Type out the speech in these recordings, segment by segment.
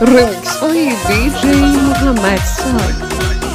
Remix by DJ Muhammad Saad.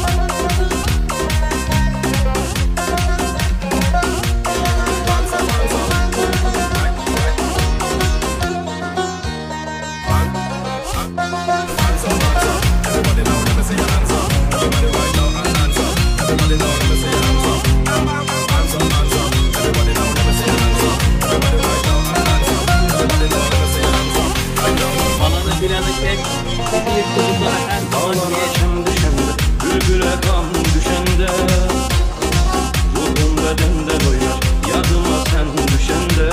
Dağlaracım düşende, bülbüle kan düşende, ruhum bedende doyar, yadıma sen düşende.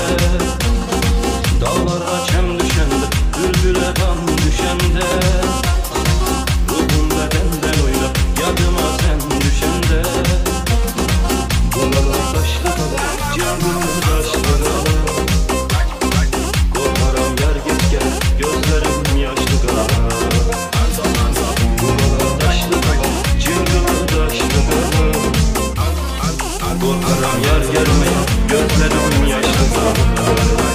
Dağlaracım düşende, bülbüle kan düşende, ruhum bedende doyar, yadıma sen düşende. Buralar taşlı dağlar, canım taşlı dağlar, korkarım yer git gel, gözlerim yaşlı kalar. Korkarım yer gelmeye, gözlerim yaşlı kalır.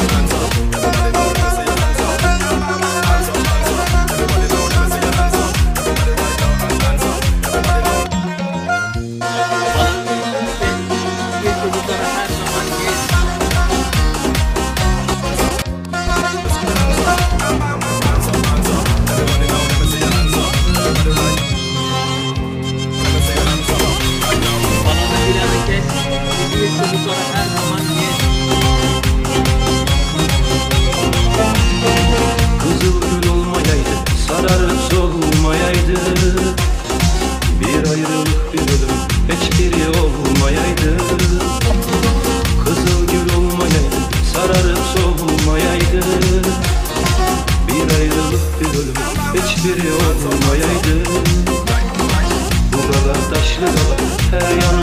Kızıl gül olmayaydı, sararıp solmayaydı, bir ayrılık bir ölüm hiçbiri olmayaydı. Kızıl gül olmayaydı, sararıp solmayaydı, bir ayrılık bir ölüm hiçbiri olmayaydı. Buralar taşlı dağlar, her yan